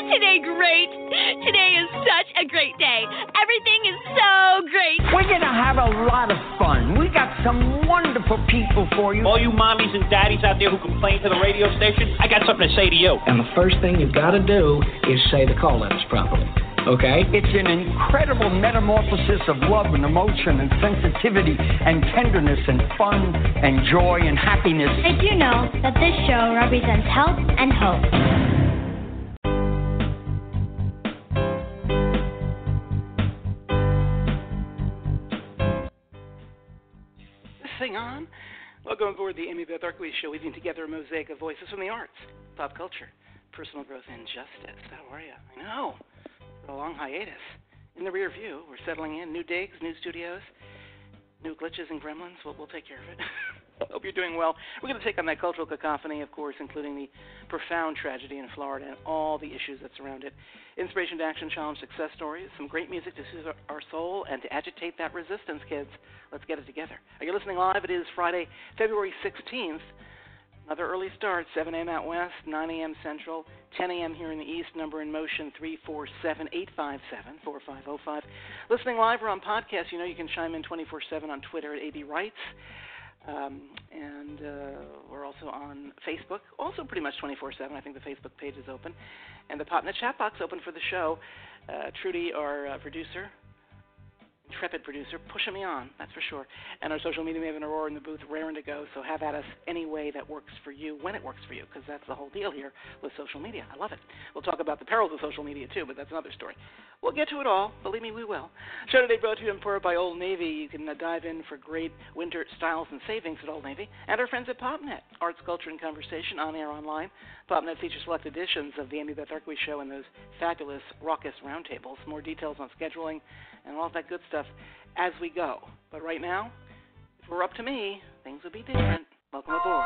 Isn't today great? Today is such a great day. Everything is so great. We're going to have a lot of fun. We got some wonderful people for you. All you mommies and daddies out there who complain to the radio station, I got something to say to you. And the first thing you've got to do is say the call letters properly. Okay? It's an incredible metamorphosis of love and emotion and sensitivity and tenderness and fun and joy and happiness. Did you know that this show represents health and hope? This thing on? Welcome aboard the Amy Beth Arkwright Show, weaving together a mosaic of voices from the arts, pop culture, personal growth, and justice. How are you? I know. A long hiatus. In the rear view, we're settling in. New digs, new studios, new glitches and gremlins. We'll take care of it. Hope you're doing well. We're going to take on that cultural cacophony, of course, including the profound tragedy in Florida and all the issues that surround it. Inspiration to action, challenge, success stories, some great music to soothe our soul and to agitate that resistance, kids. Let's get it together. Are you listening live? It is Friday, February 16th. Another early start, 7 a.m. out west, 9 a.m. central, 10 a.m. here in the east. Number in motion, 347-857-4505. Listening live or on podcast, you know you can chime in 24/7 on Twitter at AB Writes. And we're also on Facebook, also pretty much 24/7. I think the Facebook page is open. And the PopNet chat box open for the show. Trudy, our producer, intrepid producer, pushing me on, that's for sure. And our social media maven Aurora in the booth, raring to go. So have at us any way that works for you, when it works for you, because that's the whole deal here with social media. I love it. We'll talk about the perils of social media too, but that's another story. We'll get to it all. Believe me, we will. Show today brought to you in part by Old Navy. You can dive in for great winter styles and savings at Old Navy. And our friends at PopNet, arts, culture, and conversation on air, online. PopNet features select editions of the Amy Beth Arkwright Show and those fabulous, raucous roundtables. More details on scheduling and all that good stuff as we go. But right now, if it were up to me, things would be different. Welcome aboard.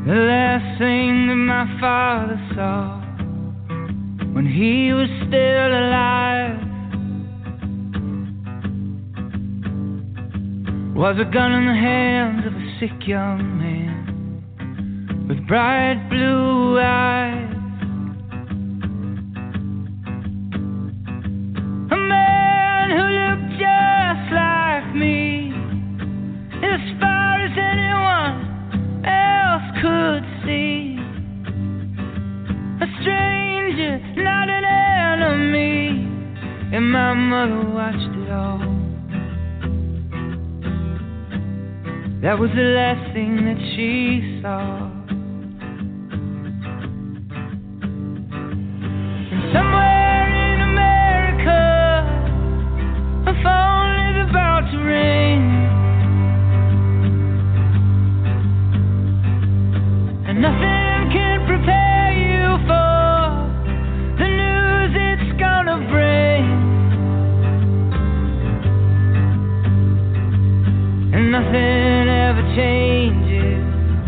The last thing that my father saw when he was still alive was a gun in the hands of a sick young man with bright blue eyes. A man who looked just like me, as far as anyone else could see. A stranger, not an enemy, and my mother watched it all. That was the last thing that she saw. And somewhere in America, a phone is about to ring, and nothing can prepare you for the news it's gonna bring. And nothing ever changes,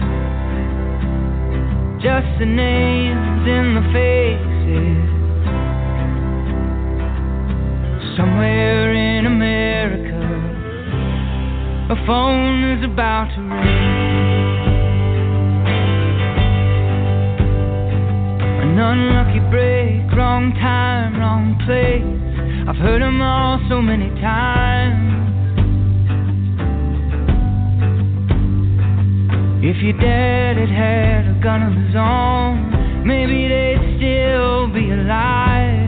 just the names and the faces. Somewhere in America, a phone is about to ring. An unlucky break, wrong time, wrong place. I've heard them all so many times. If your dad had a gun of his own, maybe they'd still be alive.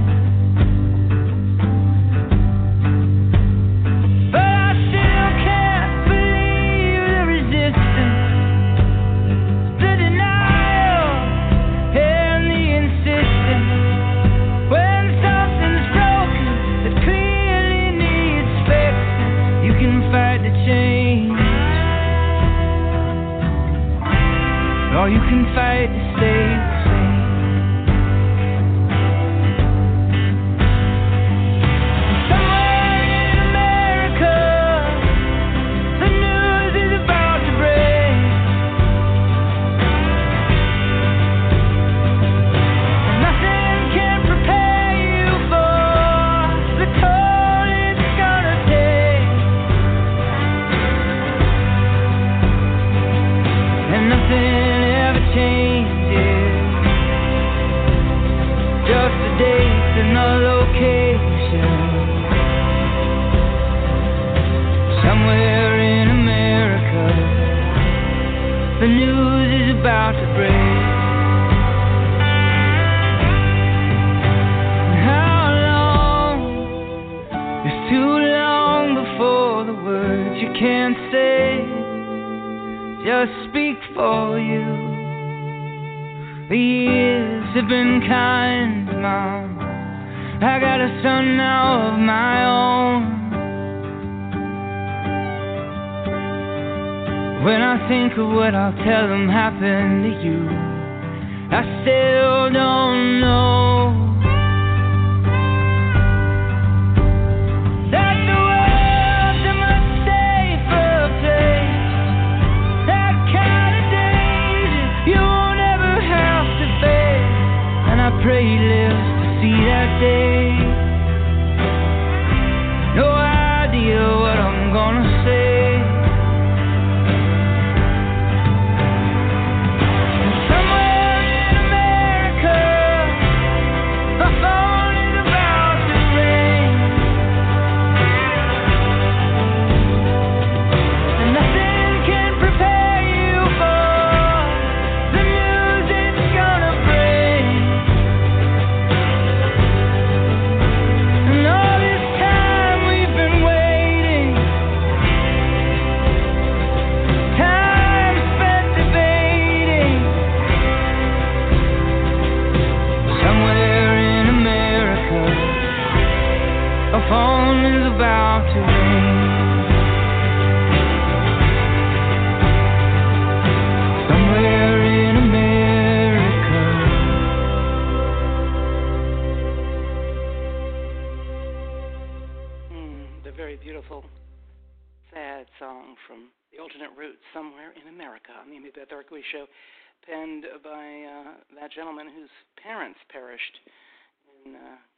But I still can't believe the resistance, the denial, and the insistence. When something's broken that clearly needs fixing, you can fight the change, or you can fight to stay the same. Somewhere in America, the news is about to break, and nothing can prepare you for the toll it's gonna take. And nothing changes, just a date and a location. Somewhere in America, the news is about to break. How long is too long before the words you can't say just speak for you? The years have been kind, Mom. I got a son now of my own. When I think of what I'll tell them happened to you, I still don't know that the world's a much safer place. That kind of danger you won't ever have to face, and I pray he lives to see that day. No idea what I'm gonna say. Somewhere in America, my phone is about to ring, and nothing can prepare you for the news it's gonna bring. And all this time we've been waiting, time spent debating. Somewhere in America, a phone is about to ring. Somewhere in America. The very beautiful, sad song from the Alternate Roots, Somewhere in America, on the Amy Beth Orkoway Show. penned by that gentleman whose parents perished in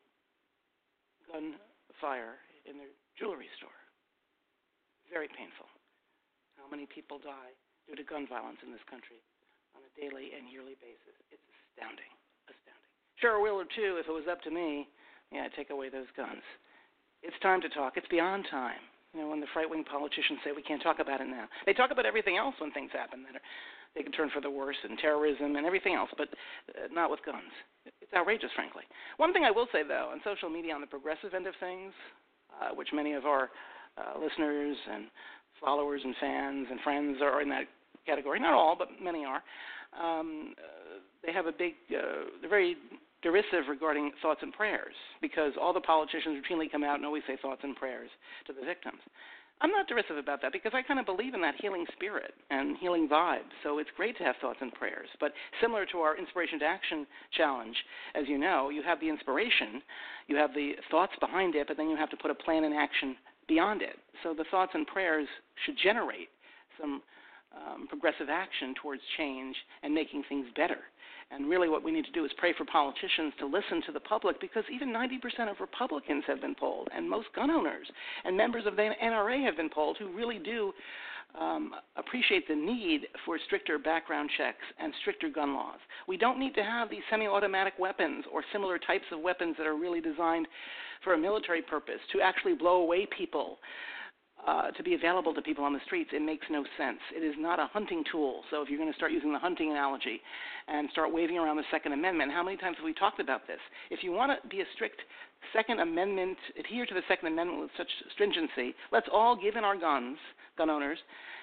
gunfire in their jewelry store. Very painful. How many people die due to gun violence in this country on a daily and yearly basis? It's astounding. Sure, will or two, if it was up to me, I'd take away those guns. It's time to talk. It's beyond time. When the right-wing politicians say we can't talk about it now. They talk about everything else when things happen. They can turn for the worse, and terrorism and everything else, but not with guns. It's outrageous, frankly. One thing I will say, though, on social media, on the progressive end of things, which many of our listeners and followers and fans and friends are in that category. Not all, but many are. They have they're very derisive regarding thoughts and prayers because all the politicians routinely come out and always say thoughts and prayers to the victims. I'm not derisive about that because I kind of believe in that healing spirit and healing vibe. So it's great to have thoughts and prayers. But similar to our Inspiration to Action challenge, as you know, you have the inspiration, you have the thoughts behind it, but then you have to put a plan in action beyond it. So the thoughts and prayers should generate some progressive action towards change and making things better. And really what we need to do is pray for politicians to listen to the public because even 90% of Republicans have been polled and most gun owners and members of the NRA have been polled who really do appreciate the need for stricter background checks and stricter gun laws. We don't need to have these semi-automatic weapons or similar types of weapons that are really designed for a military purpose to actually blow away people. To be available to people on the streets, it makes no sense. It is not a hunting tool. So if you're going to start using the hunting analogy and start waving around the Second Amendment, how many times have we talked about this? If you want to be a strict Second Amendment, adhere to the Second Amendment with such stringency, let's all give in our guns, gun owners,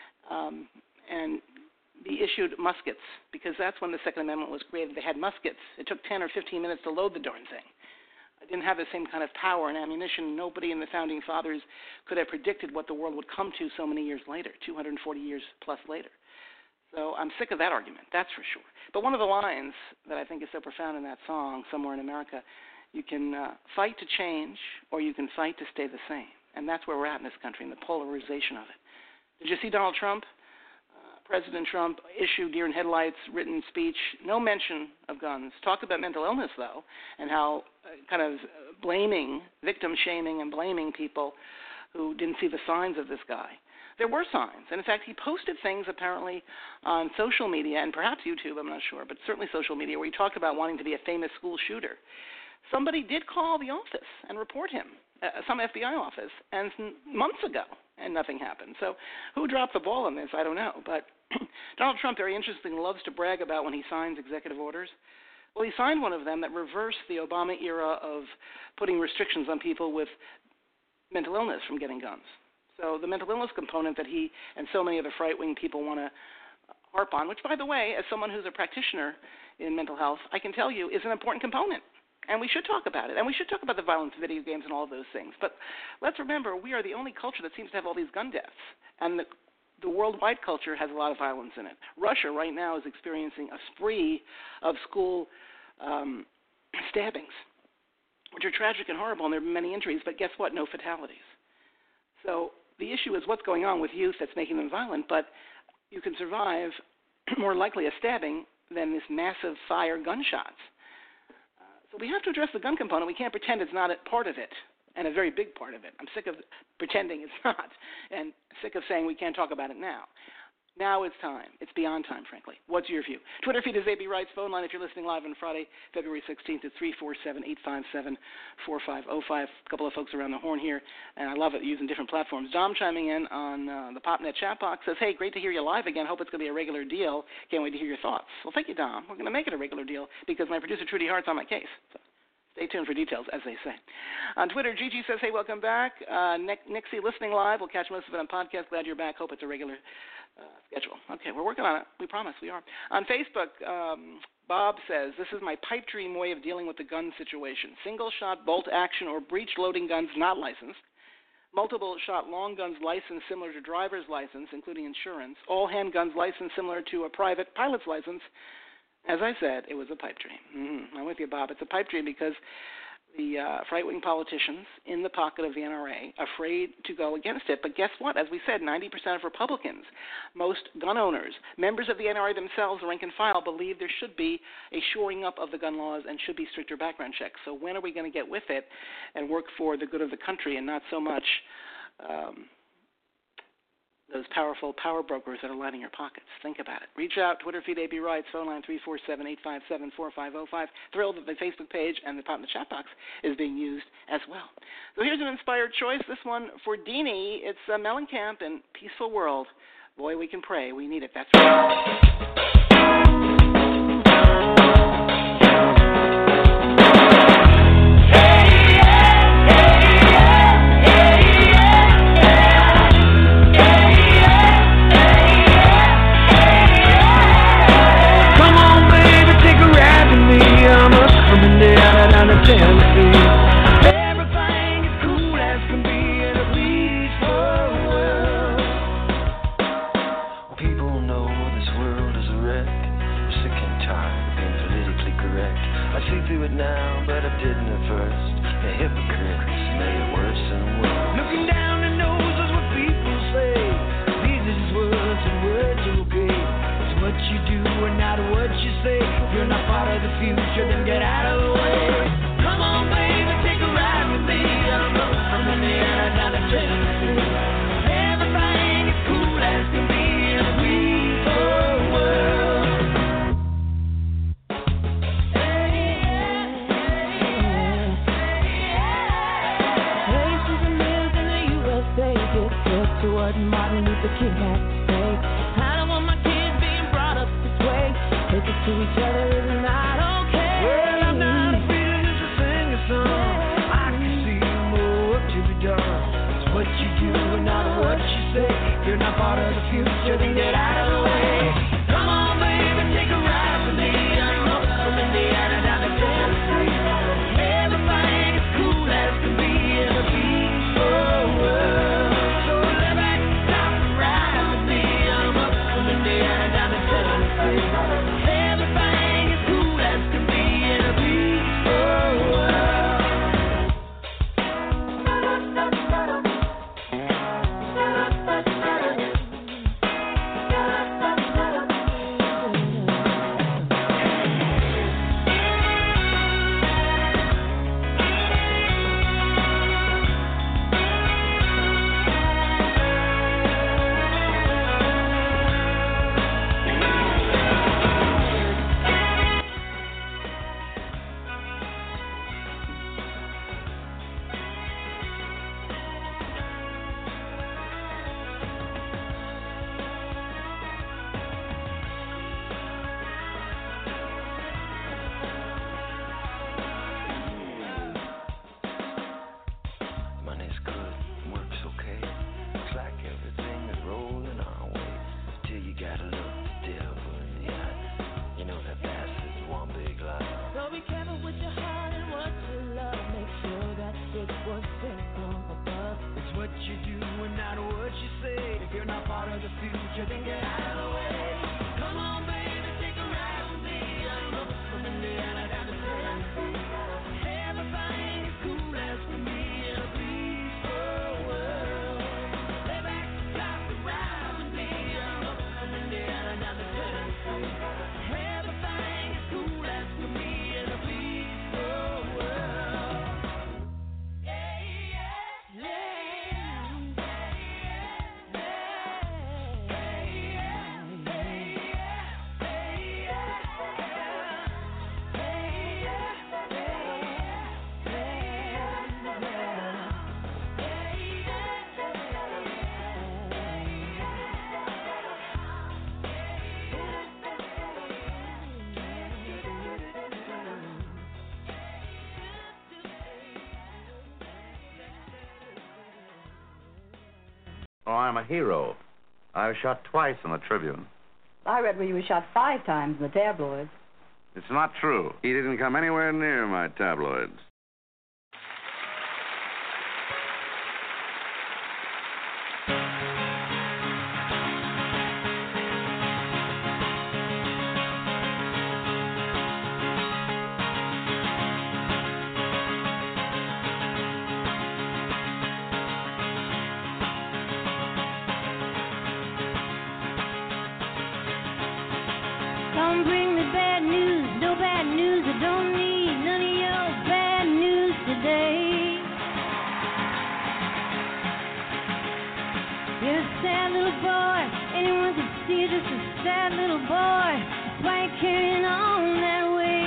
and be issued muskets, because that's when the Second Amendment was created. They had muskets. It took 10 or 15 minutes to load the darn thing. It didn't have the same kind of power and ammunition. Nobody in the Founding Fathers could have predicted what the world would come to so many years later, 240 years plus later. So I'm sick of that argument, that's for sure. But one of the lines that I think is so profound in that song, Somewhere in America, you can fight to change or you can fight to stay the same. And that's where we're at in this country, in the polarization of it. Did you see Donald Trump? President Trump issued deer in headlights written speech, no mention of guns. Talked about mental illness, though, and how kind of blaming, victim shaming and blaming people who didn't see the signs of this guy. There were signs. And, in fact, he posted things apparently on social media and perhaps YouTube, I'm not sure, but certainly social media, where he talked about wanting to be a famous school shooter. Somebody did call the office and report him, some FBI office, and months ago, and nothing happened. So who dropped the ball on this? I don't know. But Donald Trump, very interesting, loves to brag about when he signs executive orders. Well, he signed one of them that reversed the Obama era of putting restrictions on people with mental illness from getting guns. So the mental illness component that he and so many other right-wing people want to harp on, which, by the way, as someone who's a practitioner in mental health, I can tell you is an important component. And we should talk about it. And we should talk about the violence of video games and all of those things. But let's remember, we are the only culture that seems to have all these gun deaths. And the worldwide culture has a lot of violence in it. Russia right now is experiencing a spree of school stabbings, which are tragic and horrible, and there are many injuries. But guess what? No fatalities. So the issue is what's going on with youth that's making them violent. But you can survive more likely a stabbing than this massive fire gunshots. So we have to address the gun component. We can't pretend it's not a part of it, and a very big part of it. I'm sick of pretending it's not, and sick of saying we can't talk about it now. Now it's time. It's beyond time, frankly. What's your view? Twitter feed is AB Wrights. Phone line, if you're listening live on Friday, February 16th, is 347-857-4505. A couple of folks around the horn here, and I love it, using different platforms. Dom chiming in on the PopNet chat box says, hey, great to hear you live again. Hope it's going to be a regular deal. Can't wait to hear your thoughts. Well, thank you, Dom. We're going to make it a regular deal because my producer, Trudy Hart's on my case. So stay tuned for details, as they say. On Twitter, Gigi says, hey, welcome back. Nixie, listening live. We'll catch most of it on podcast. Glad you're back. Hope it's a regular schedule. Okay, we're working on it. We promise we are. On Facebook, Bob says, this is my pipe dream way of dealing with the gun situation. Single-shot bolt action or breech-loading guns not licensed. Multiple-shot long guns licensed similar to driver's license, including insurance. All handguns licensed similar to a private pilot's license. As I said, it was a pipe dream. I'm with you, Bob. It's a pipe dream because right-wing politicians in the pocket of the NRA, afraid to go against it. But guess what? As we said, 90% of Republicans, most gun owners, members of the NRA themselves, the rank and file, believe there should be a shoring up of the gun laws and should be stricter background checks. So when are we going to get with it and work for the good of the country and not so much those powerful power brokers that are lining your pockets? Think about it. Reach out, Twitter feed AB Rights, phone line 347-857-4505. Thrilled that the Facebook page and the chat box is being used as well. So here's an inspired choice. This one for Deanie. It's Mellencamp and Peaceful World. Boy, we can pray. We need it. That's right. Oh, I'm a hero. I was shot twice in the Tribune. I read where you were shot 5 times in the tabloids. It's not true. He didn't come anywhere near my tabloids. bad news. I don't need none of your bad news today. You're a sad little boy. Anyone can see you're just a sad little boy. That's why you're carrying on that way.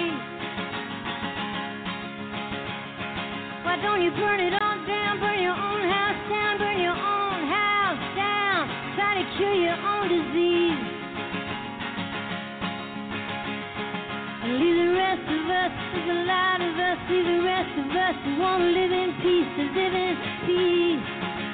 Why don't you burn it all down? Burn your own house down. Burn your own house down. Try to cure your own disease. And leave the rest of us, there's a lot of us. Leave the rest of us who want to live in peace, to live in peace.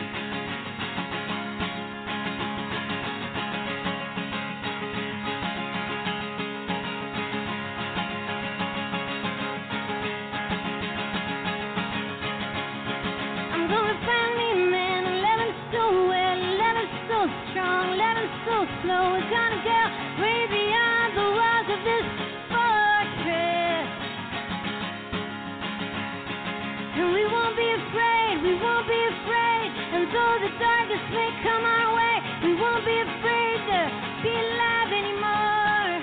Slow, we're gonna go way beyond the walls of this fortress. And we won't be afraid, we won't be afraid. And though the darkest may come our way, we won't be afraid to be alive anymore.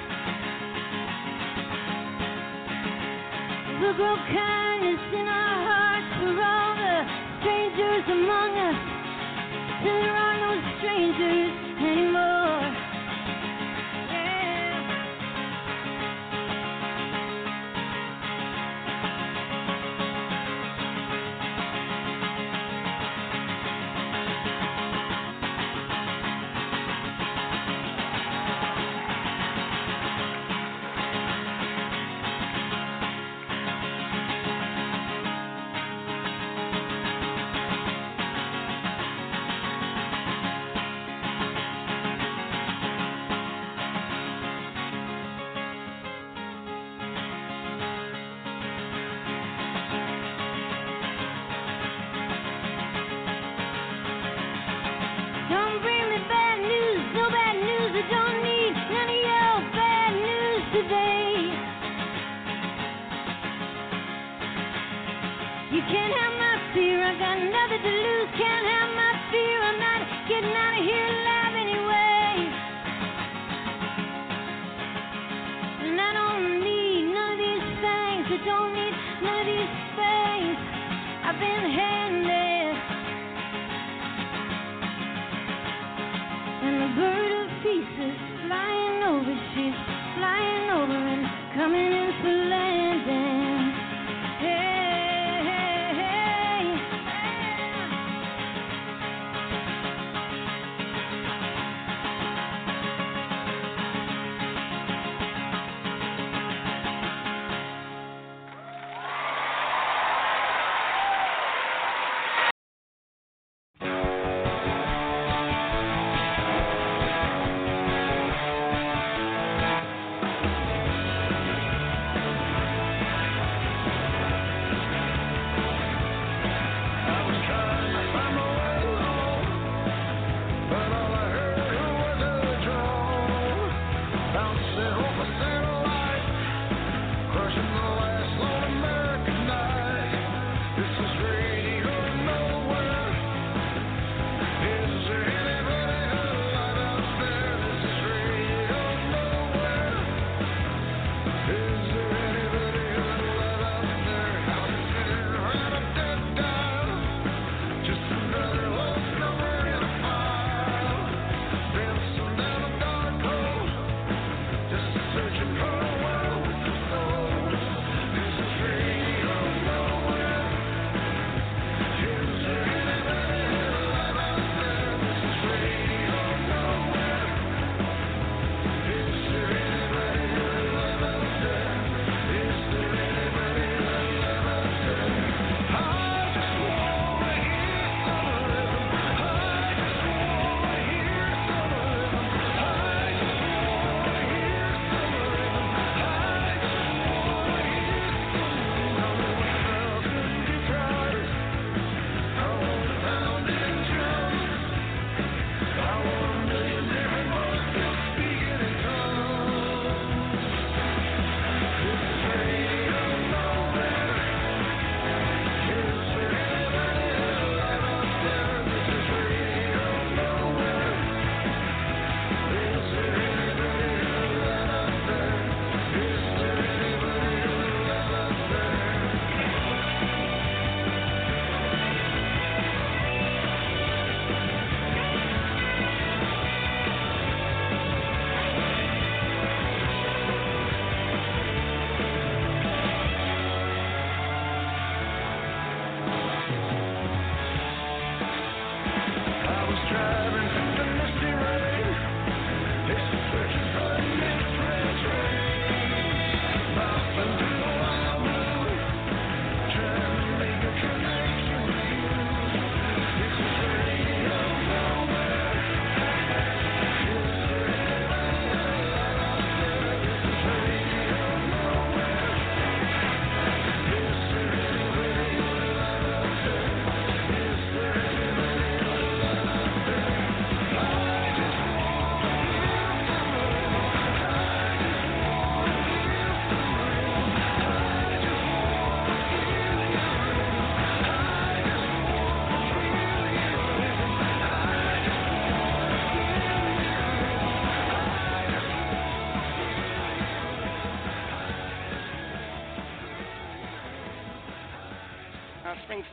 We'll grow kindness in our hearts for all the strangers among us, till there are no strangers anymore. You can't have my fear, I got nothing to lose. Can't have my fear, I'm not getting out of here alive anyway. And I don't need none of these things, I don't need none of these things. I've been handed. And the bird of peace is flying over, she's flying over and coming in for landing. Hey.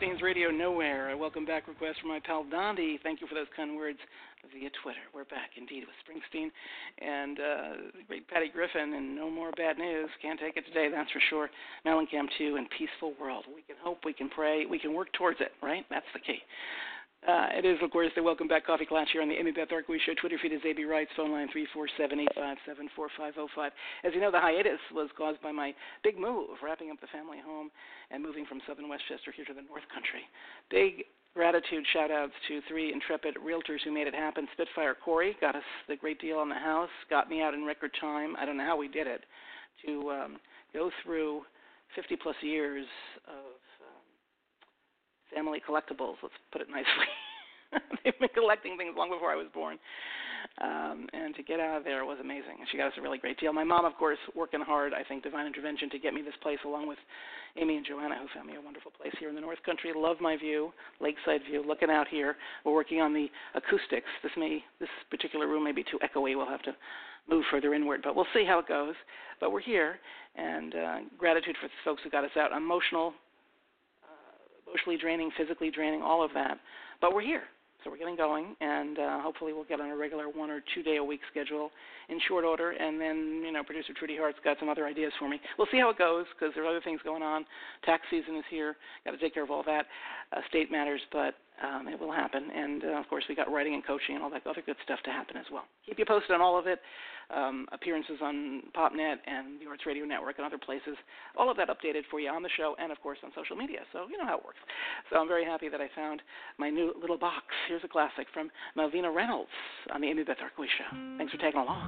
Springsteen's Radio Nowhere. A welcome back request from my pal Dondi. Thank you for those kind words via Twitter. We're back indeed with Springsteen and great Patty Griffin, and no more bad news. Can't take it today, that's for sure. Mellencamp 2 and Peaceful World. We can hope, we can pray, we can work towards it, right? That's the key. It is, of course, the Welcome Back Coffee Klatch here on the Amy Beth Arkwright Show. Twitter feed is AB Wrights. Phone line 347-857-4505. As you know, the hiatus was caused by my big move, wrapping up the family home and moving from southern Westchester here to the North Country. Big gratitude, shout-outs to 3 intrepid realtors who made it happen. Spitfire Corey got us the great deal on the house, got me out in record time. I don't know how we did it, to go through 50-plus years of family collectibles, let's put it nicely. They've been collecting things long before I was born. And to get out of there was amazing. And she got us a really great deal. My mom, of course, working hard, I think, Divine Intervention, to get me this place, along with Amy and Joanna, who found me a wonderful place here in the North Country. Love my view, lakeside view, looking out here. We're working on the acoustics. This particular room may be too echoey. We'll have to move further inward, but we'll see how it goes. But we're here, and gratitude for the folks who got us out. Emotionally draining, physically draining, all of that. But we're here, so we're getting going, and hopefully we'll get on a regular 1 or 2 day a week schedule in short order. And then, producer Trudy Hart's got some other ideas for me. We'll see how it goes, because there are other things going on. Tax season is here. Got to take care of all that. State matters, but it will happen. And, of course, we got writing and coaching and all that other good stuff to happen as well. Keep you posted on all of it. Appearances on PopNet and the Arts Radio Network and other places. All of that updated for you on the show and, of course, on social media. So you know how it works. So I'm very happy that I found my new little box. Here's a classic from Malvina Reynolds on the Amy Beth Arkwright Show. Thanks for tagging along.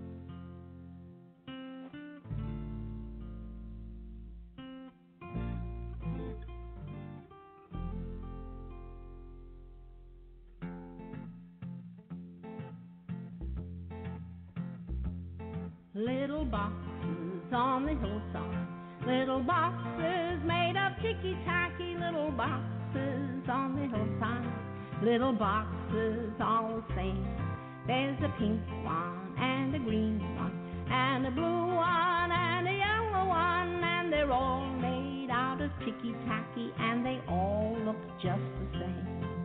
Little boxes on the hillside, little boxes made of ticky-tacky, little boxes on the hillside, little boxes all the same. There's a pink one and a green one and a blue one and a yellow one, and they're all made out of ticky-tacky, and they all look just the same.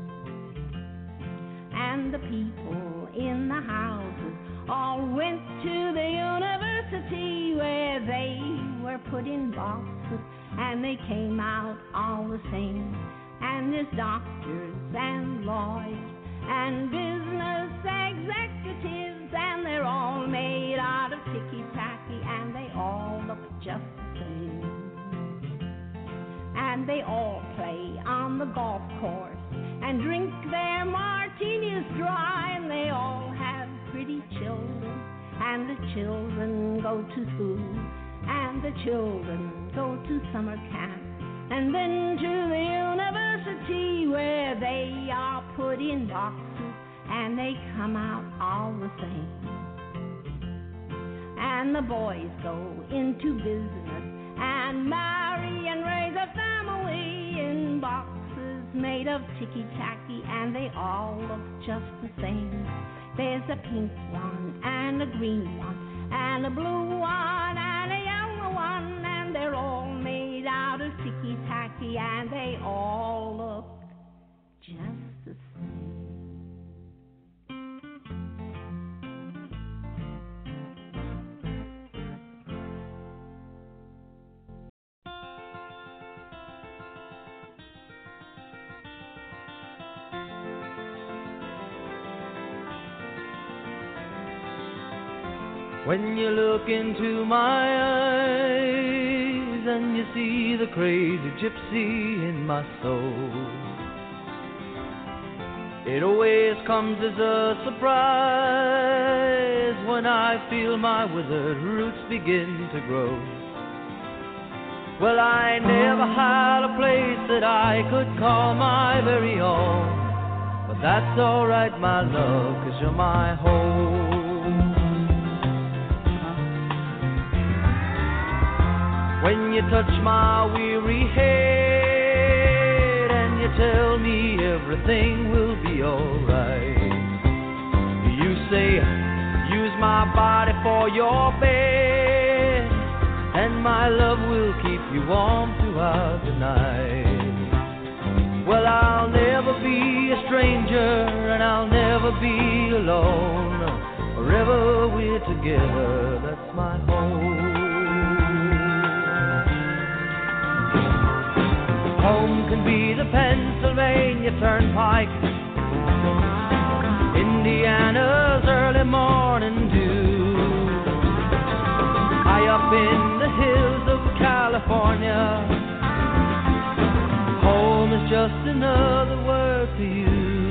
And the people in the houses all went to the university, where they were put in boxes and they came out all the same. And there's doctors and lawyers and business executives, and they're all made out of ticky-tacky, and they all look just the same. And they all play on the golf course and drink their martinis dry, and they all have pretty children, and the children go to school, and the children go to summer camp, and then to the university, where they are put in boxes and they come out all the same. And the boys go into business and marry and raise a family in boxes made of ticky-tacky, and they all look just the same. There's a pink one and a green one and a blue one and a yellow one, and they're all made out of ticky-tacky, and they all look just the same. When you look into my eyes and you see the crazy gypsy in my soul, it always comes as a surprise when I feel my withered roots begin to grow. Well, I never had a place that I could call my very own, but that's alright, my love, 'cause you're my home. When you touch my weary head and you tell me everything will be alright, you say, use my body for your bed, and my love will keep you warm throughout the night. Well, I'll never be a stranger, and I'll never be alone. Wherever we're together, that's my home. Home can be the Pennsylvania Turnpike, Indiana's early morning dew, high up in the hills of California. Home is just another word for you.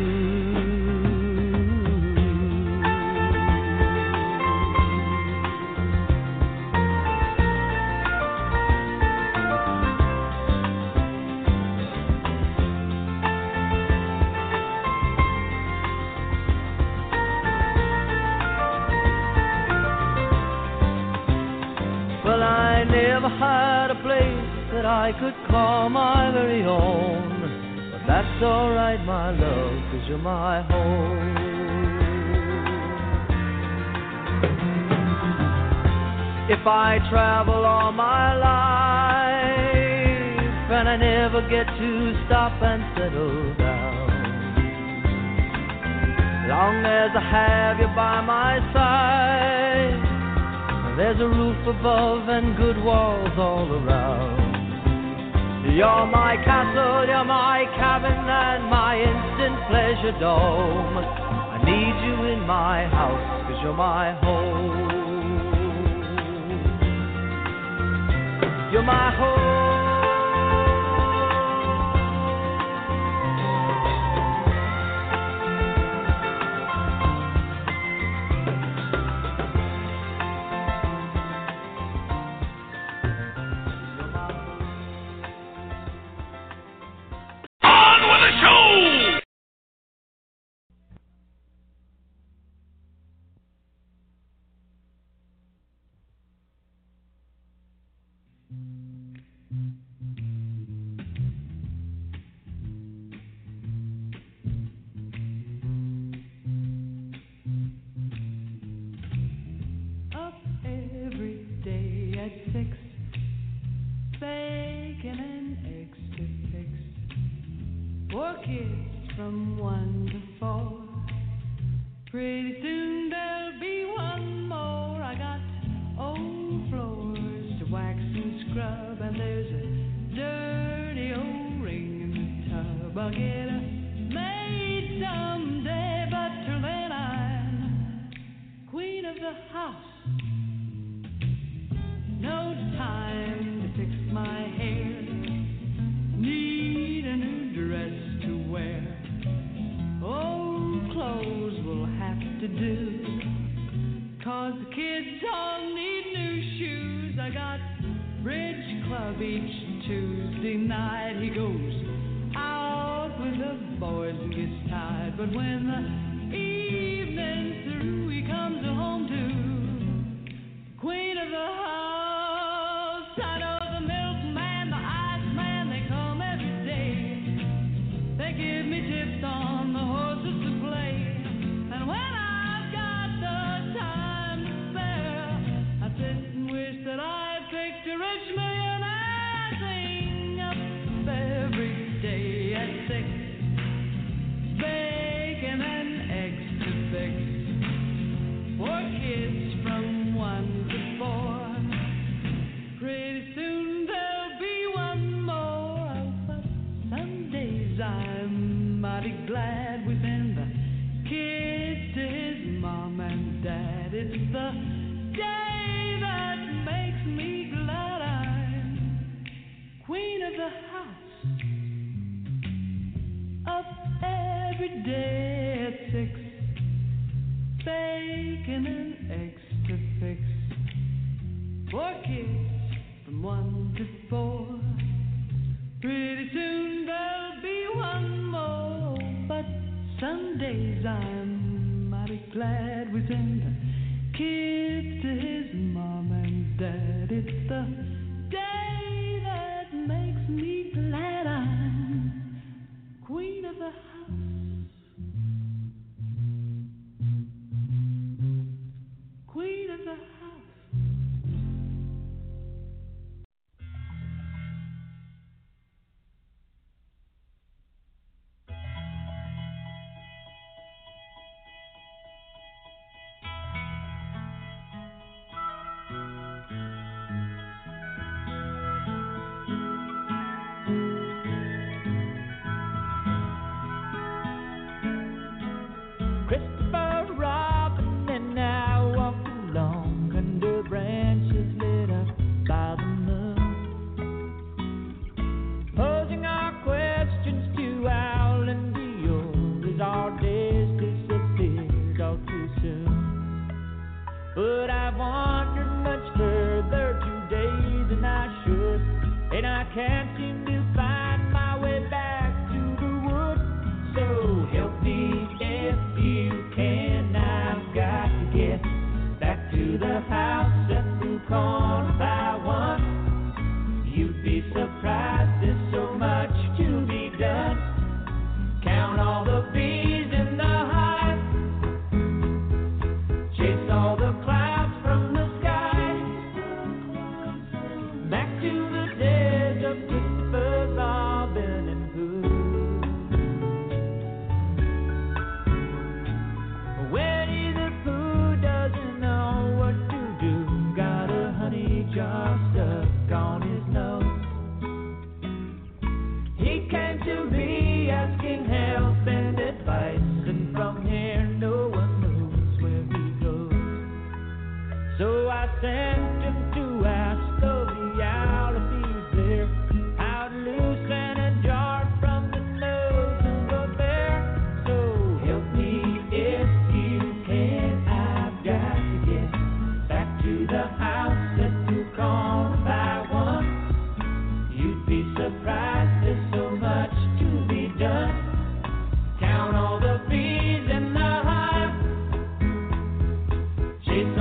Well, I never had a place that I could call my very own, but that's alright, my love, 'cause you're my home. If I travel all my life and I never get to stop and settle down, long as I have you by my side, there's a roof above and good walls all around. You're my castle, you're my cabin, and my instant pleasure dome. I need you in my house, 'cause you're my home. You're my home.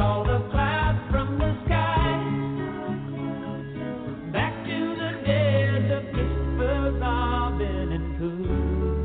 all the clouds from the sky. Back to the days of Christopher Robin and Pooh.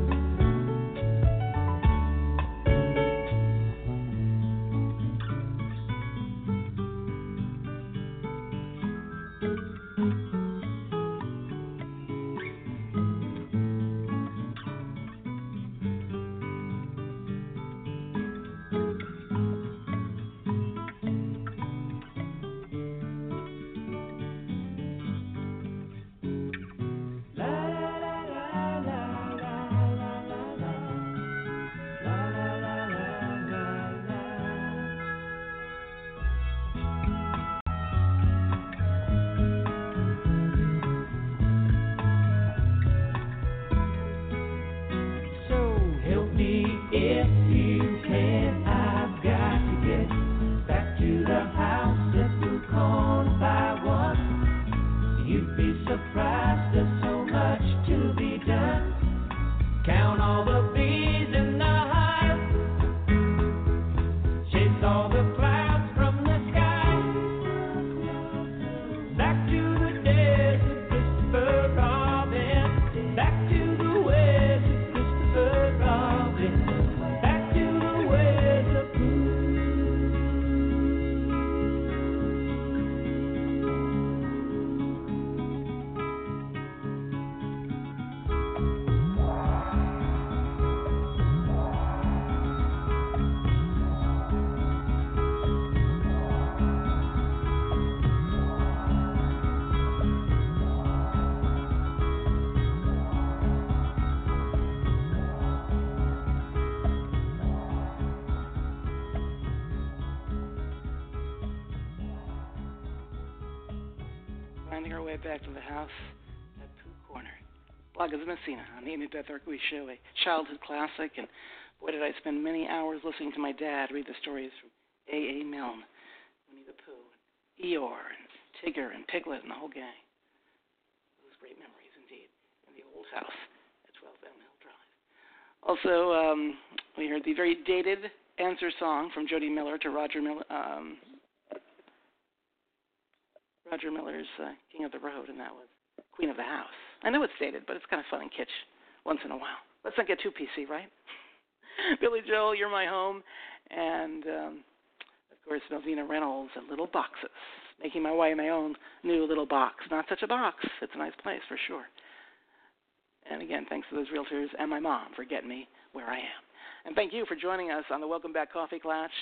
Finding our way back to the house at Pooh Corner. Blog is Messina on the Amy Beth Orkowitz Show, a childhood classic, and boy did I spend many hours listening to my dad read the stories from A.A. Milne, Winnie the Pooh, Eeyore, and Tigger, and Piglet, and the whole gang. Those great memories indeed, in the old house at 12 Elm Hill Drive. Also, we heard the very dated answer song from Jody Miller to Roger Miller's King of the Road, and that was Queen of the House. I know it's dated, but it's kind of fun and kitsch once in a while. Let's not get too PC, right? Billy Joel, You're My Home, and, of course, Melvina Reynolds and Little Boxes, making my way in my own new little box. Not such a box. It's a nice place for sure. And, again, thanks to those realtors and my mom for getting me where I am. And thank you for joining us on the Welcome Back Coffee Klatch.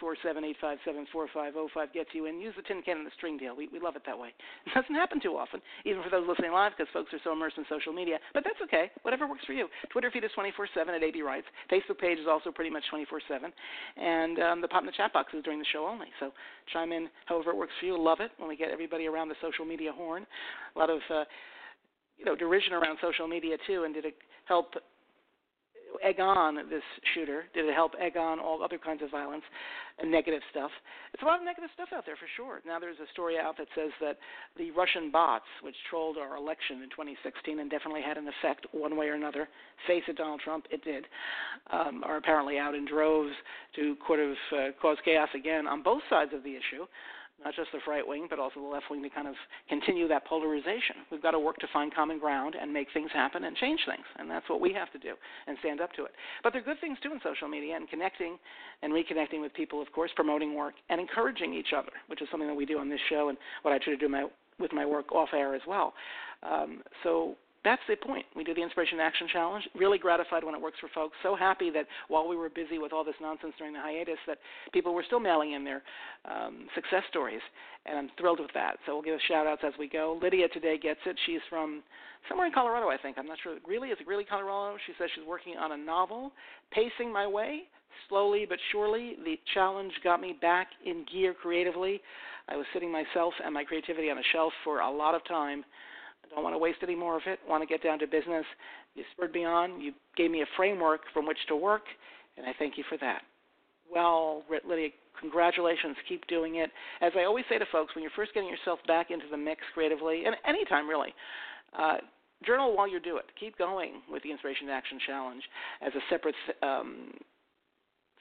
347-857-4505 gets you in. Use the tin can and the string deal. We love it that way. It doesn't happen too often, even for those listening live, because folks are so immersed in social media. But that's okay. Whatever works for you. Twitter feed is 24/7 at AB Writes. Facebook page is also pretty much 24/7. And the pop in the chat box is during the show only. So chime in however it works for you. Love it when we get everybody around the social media horn. A lot of derision around social media, too, and did it help egg on this shooter? Did it help egg on all other kinds of violence and negative stuff? It's a lot of negative stuff out there for sure. Now there's a story out that says that the Russian bots, which trolled our election in 2016 and definitely had an effect one way or another, face it, Donald Trump, it did, are apparently out in droves to cause chaos again on both sides of the issue. Not just the right wing, but also the left wing, to kind of continue that polarization. We've got to work to find common ground and make things happen and change things, and that's what we have to do and stand up to it. But there are good things, too, in social media, and connecting and reconnecting with people, of course, promoting work and encouraging each other, which is something that we do on this show and what I try to do with my work off air as well. So that's the point. We do the Inspiration Action Challenge. Really gratified when it works for folks. So happy that while we were busy with all this nonsense during the hiatus, that people were still mailing in their success stories, and I'm thrilled with that. So we'll give shout-outs as we go. Lydia today gets it. She's from somewhere in Colorado, I think. I'm not sure. Really? Is it really Colorado? She says she's working on a novel, pacing my way, slowly but surely. The challenge got me back in gear creatively. I was sitting myself and my creativity on a shelf for a lot of time. I don't want to waste any more of it. Want to get down to business. You spurred me on. You gave me a framework from which to work, and I thank you for that. Well, Lydia, congratulations. Keep doing it. As I always say to folks, when you're first getting yourself back into the mix creatively, and anytime really, journal while you do it. Keep going with the Inspiration Action Challenge as a separate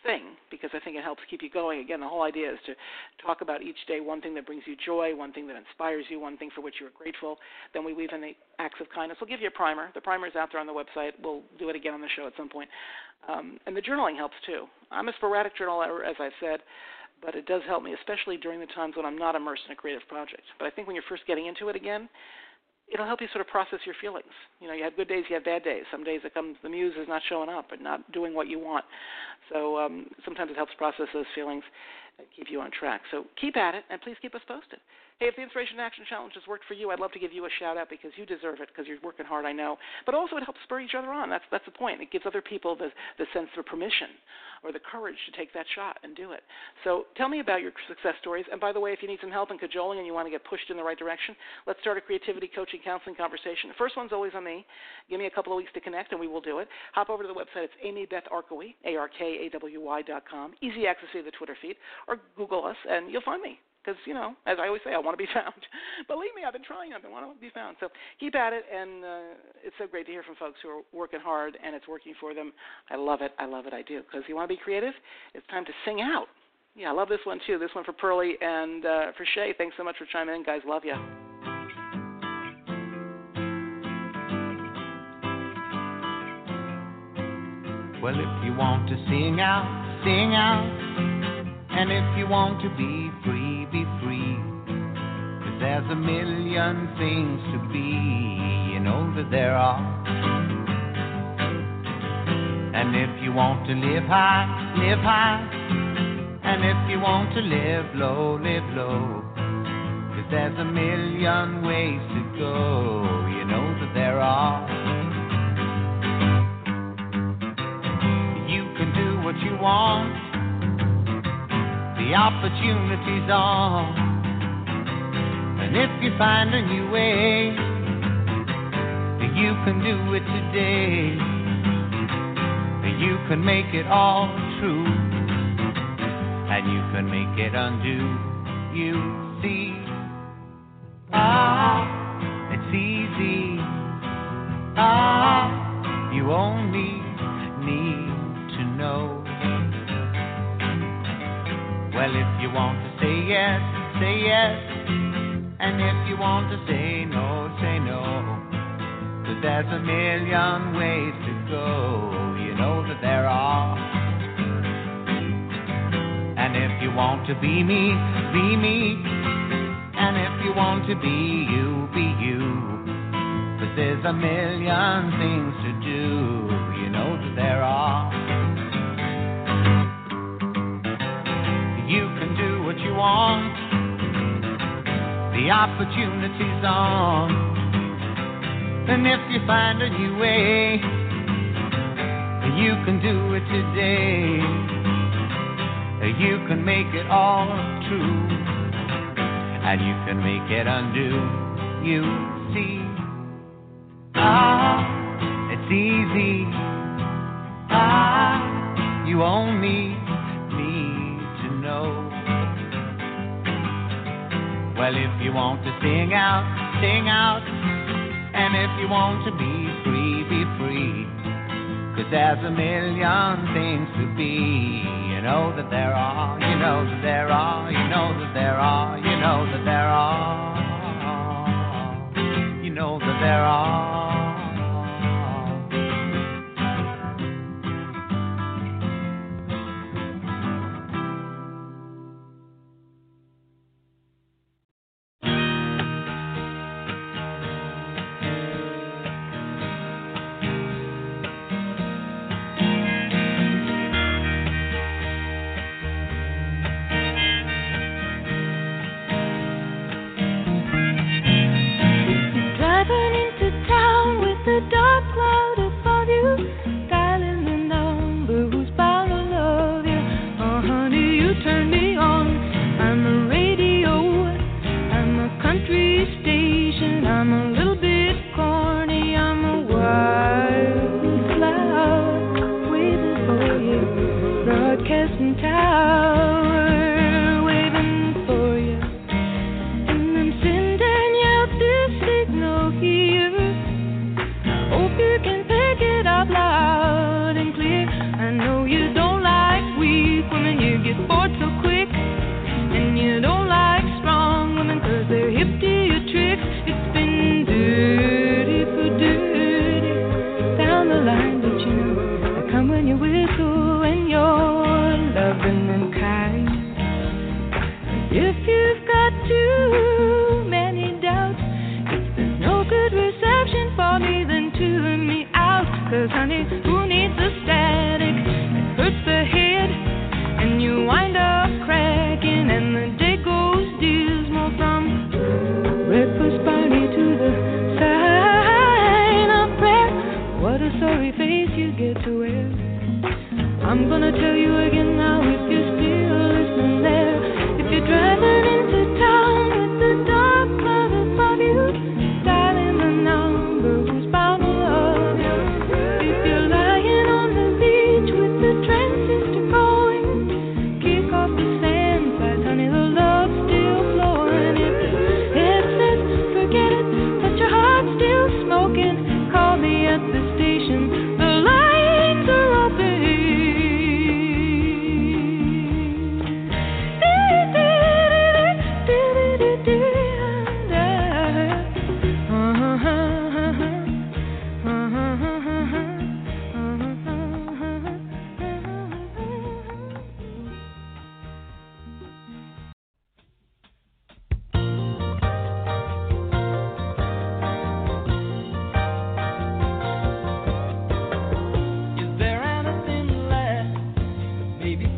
thing, because I think it helps keep you going. Again, the whole idea is to talk about each day one thing that brings you joy, one thing that inspires you, one thing for which you are grateful. Then we weave in the acts of kindness. We'll give you a primer. The primer is out there on the website. We'll do it again on the show at some point. And the journaling helps too. I'm a sporadic journaler, as I've said, but it does help me, especially during the times when I'm not immersed in a creative project. But I think when you're first getting into it again, it'll help you sort of process your feelings. You know, you have good days, you have bad days. Some days the muse is not showing up and not doing what you want. So sometimes it helps process those feelings and keep you on track. So keep at it, and please keep us posted. Hey, if the Inspiration Action Challenge has worked for you, I'd love to give you a shout-out because you deserve it, because you're working hard, I know. But also it helps spur each other on. That's the point. It gives other people the sense of permission or the courage to take that shot and do it. So tell me about your success stories. And by the way, if you need some help in cajoling and you want to get pushed in the right direction, let's start a creativity coaching counseling conversation. The first one's always on me. Give me a couple of weeks to connect, and we will do it. Hop over to the website. It's AmyBethArkawy, ARKAWY.com. Easy access to the Twitter feed, or Google us, and you'll find me. Because, you know, as I always say, I want to be found. Believe me, I've been trying. I've been wanting to be found. So keep at it, and it's so great to hear from folks who are working hard, and it's working for them. I love it. I love it. I do. Because you want to be creative, it's time to sing out. Yeah, I love this one, too. This one for Pearlie and for Shay. Thanks so much for chiming in, guys. Love you. Well, if you want to sing out, sing out. And if you want to be free, be free. 'Cause there's a million things to be, you know that there are. And if you want to live high, live high. And if you want to live low, live low. 'Cause there's a million ways to go, you know that there are. You can do what you want. The opportunity's on. And if you find a new way, you can do it today. You can make it all true, and you can make it undo. You see, it's easy. You only need to know. Well, if you want to say yes, say yes. And if you want to say no, say no. 'Cause there's a million ways to go, you know that there are. And if you want to be me, be me. And if you want to be you, be you. 'Cause there's a million things to do, you know that there are. You can do what you want. The opportunity's on. And if you find a new way, you can do it today. You can make it all true, and you can make it undo. You see, it's easy. You only know. Well, if you want to sing out, sing out. And if you want to be free, be free. 'Cause there's a million things to be. You know that there are, you know that there are, you know that there are, you know that there are. You know that there are. Hope you can pick it up loud and clear. I know you don't like we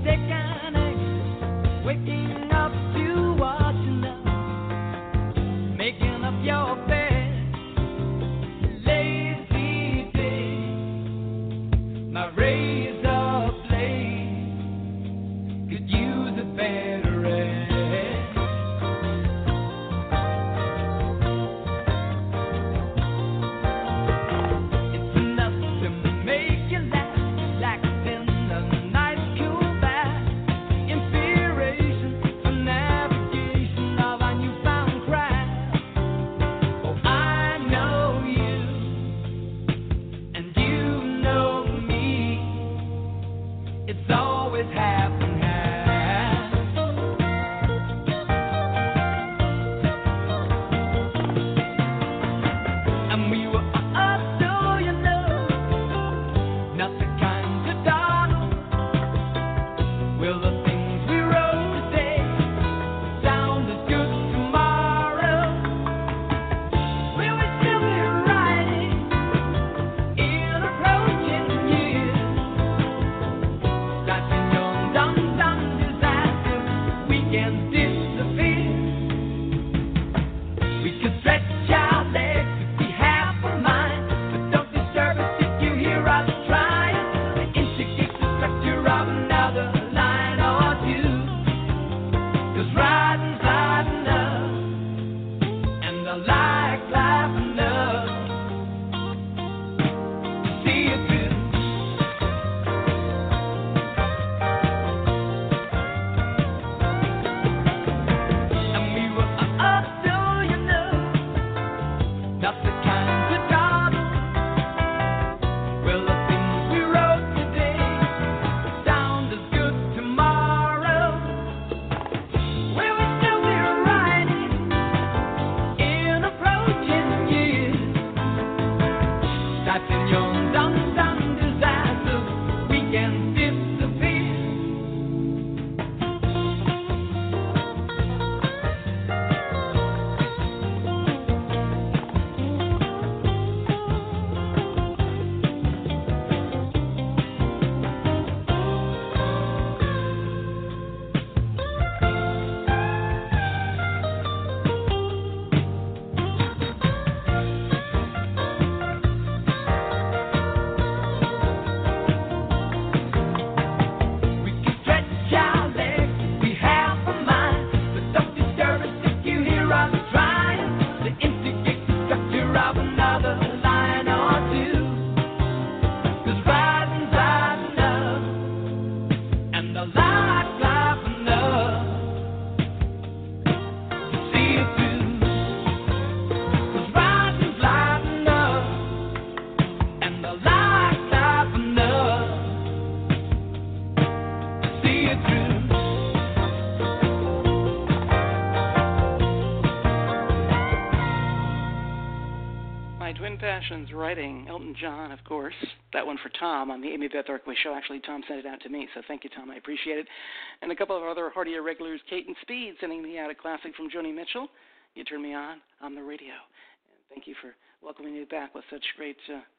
Passions writing, Elton John, of course. That one for Tom on the Amy Beth Arkway Show. Actually, Tom sent it out to me, so thank you, Tom. I appreciate it. And a couple of other Hardy regulars, Kate and Speed, sending me out a classic from Joni Mitchell, You Turn Me On the Radio. And thank you for welcoming me back with such great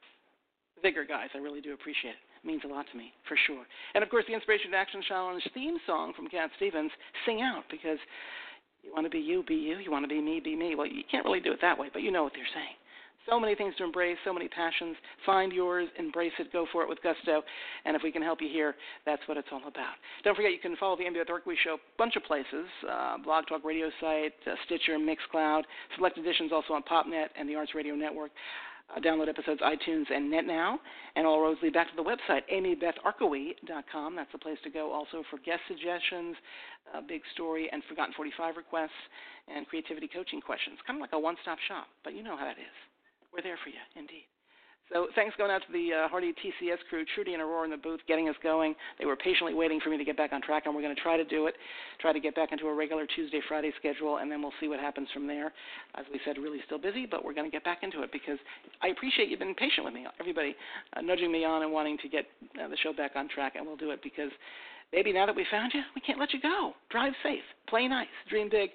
vigor, guys. I really do appreciate it. It means a lot to me, for sure. And, of course, the Inspiration to Action Challenge theme song from Cat Stevens, Sing Out, because you want to be you, be you. You want to be me, be me. Well, you can't really do it that way, but you know what they're saying. So many things to embrace, so many passions. Find yours, embrace it, go for it with gusto. And if we can help you here, that's what it's all about. Don't forget, you can follow the Amy Beth Arkway Show a bunch of places, Blog Talk Radio site, Stitcher, Mixcloud, select editions also on PopNet and the Arts Radio Network. Download episodes, iTunes, and NetNow. And all roads lead back to the website, amybetharkway.com. That's the place to go also for guest suggestions, Big Story and Forgotten 45 requests, and creativity coaching questions. Kind of like a one-stop shop, but you know how that is. We're there for you, indeed. So thanks going out to the Hardy TCS crew, Trudy and Aurora in the booth, getting us going. They were patiently waiting for me to get back on track, and we're going to try to do it, try to get back into a regular Tuesday, Friday schedule, and then we'll see what happens from there. As we said, really still busy, but we're going to get back into it because I appreciate you've been patient with me, everybody nudging me on and wanting to get the show back on track, and we'll do it because, baby, now that we found you, we can't let you go. Drive safe, play nice, dream big,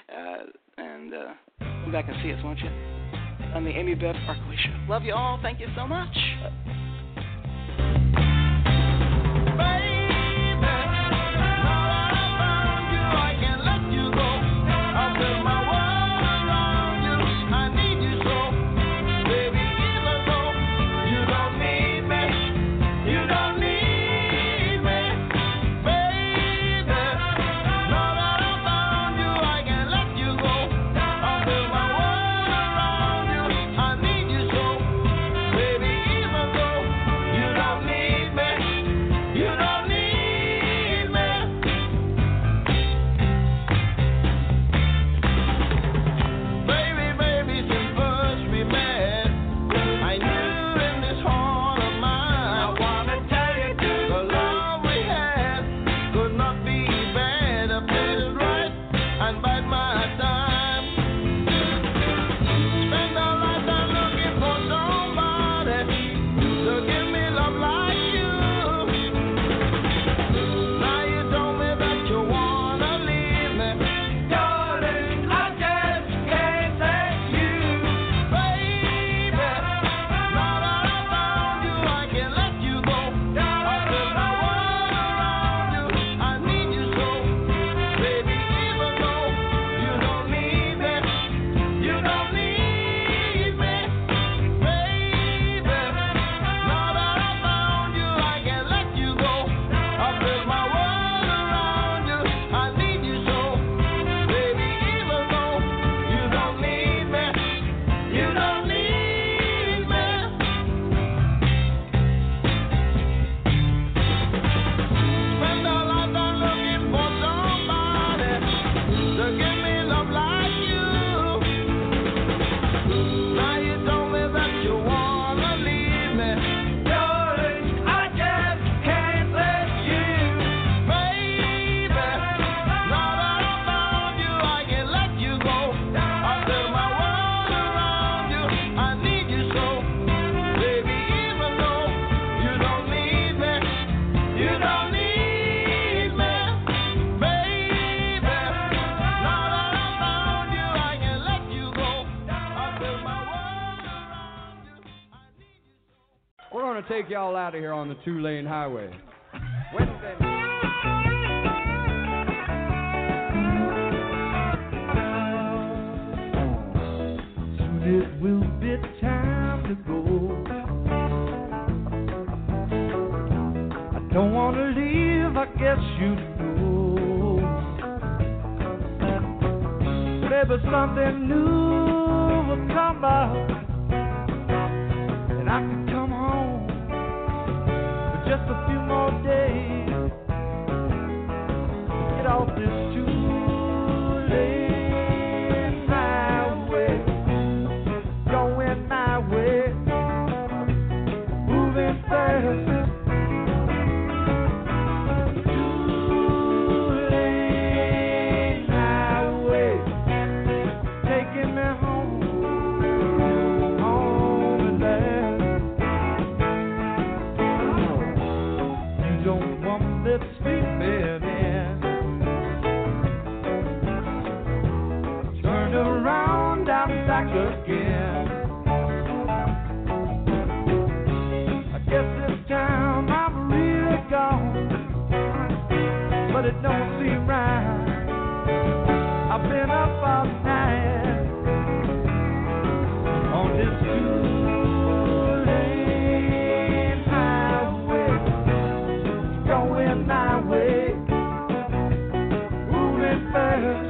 and come back and see us, won't you? On the Amy Beth Arkway Show. Love you all. Thank you so much. Baby. to take y'all out of here on the two-lane highway. Wednesday night. Soon it will be time to go. I don't want to leave, I guess you know. Maybe something new will come up, and I can come home for just a few more days. Get off this two-lane highway, going my way, moving fast. Again. I guess this time I'm really gone, but it don't seem right. I've been up all night on this two-lane highway, going my way, moving fast.